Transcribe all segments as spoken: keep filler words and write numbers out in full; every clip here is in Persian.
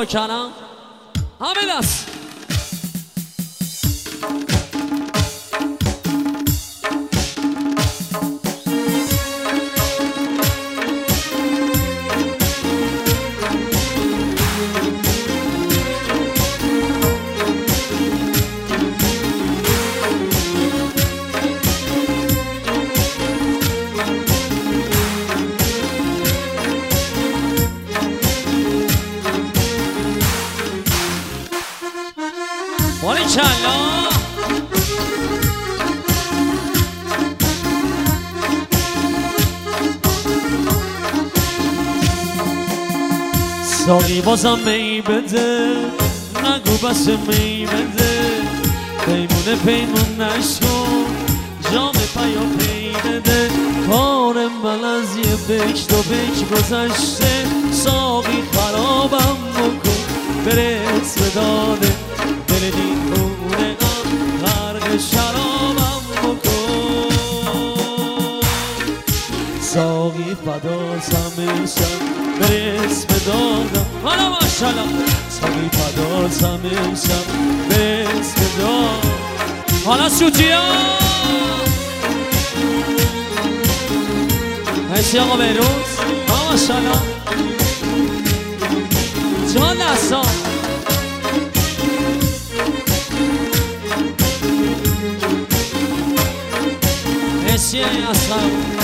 با کرم همه دست باریکلا ساقی بازم می بده نگو بس می بده پیمونه پیمون نشکن جام پیا پی بده کار من از یه بکش دو بکش گذشته ساقی خرابم بکن برس به داده دل دیوونه ام غرق شرابم بکن ساقی فداتم امشب برس به دادم حالا ماشالله ساقی فداتم امشب برس به دادم حالا سوتیا مرسی آقا بیروز ها ماشالله جان دستا مرسی اصلا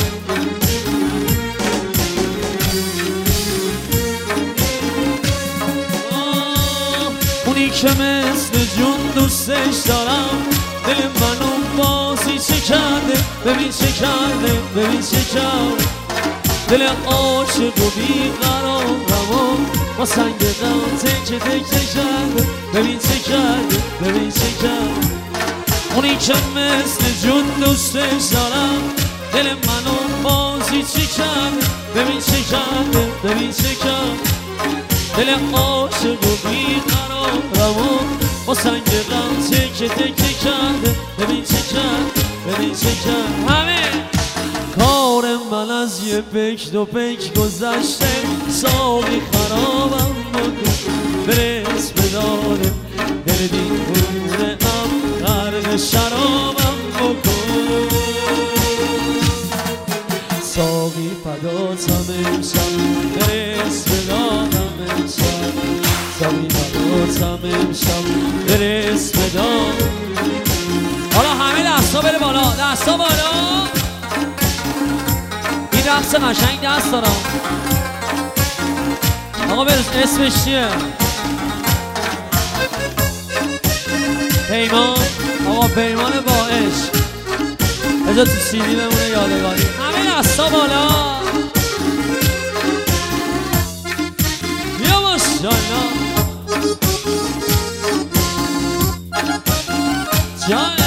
اونی که مثل جون دوستش دارم دل منو بازی چه کرده ببین چه کرده ببین چه کرده دل عاشق و بیقرارم با سنگ غم تکه تکه کرده ببین چه کرده ببین چه کرده اونی که مثل جون دوستش دارم دل منو بازی چی کرده ببین چه کرده ببین چه کرده دل عاشق و بیقرارم با سنگ غم تکه تکه کرده ببین چه کرده ببین چه کرده همه کار من از یه پک دو پک گذشته ساقی خرابم بکن برس به داده دل دیوونه ام غرق شرابم بکن ساقی فداتم امشب برس به دادم امشب ساقی فداتم امشب برس به دادم حالا همه دستا بره بالا دستا بالا این رقص قشنگ دست دارم آقا برس اسمش چیه؟ پیمان آقا پیمان با عشق بذار تو سی دی بمونه یادگاری همه دستا بالا بیا ماشالله جانم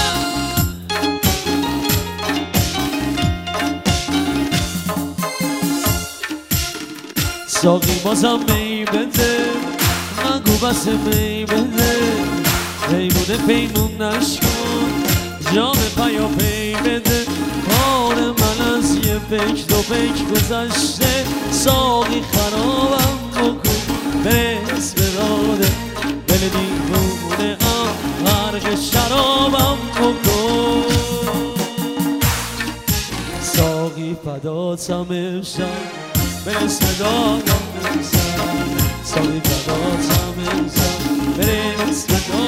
ساقی بازم می بده نگو بس می بده پیمونه پیمون نشکن جام پیا پی بده کار من از یه پک دو پک گذشته ساقی خرابم بکن برس به داده دل دیوونه ام غرق شرابم بکن ساقی فداتم امشب برس به دادم امشب ساقی فداتم امشب برس به دادم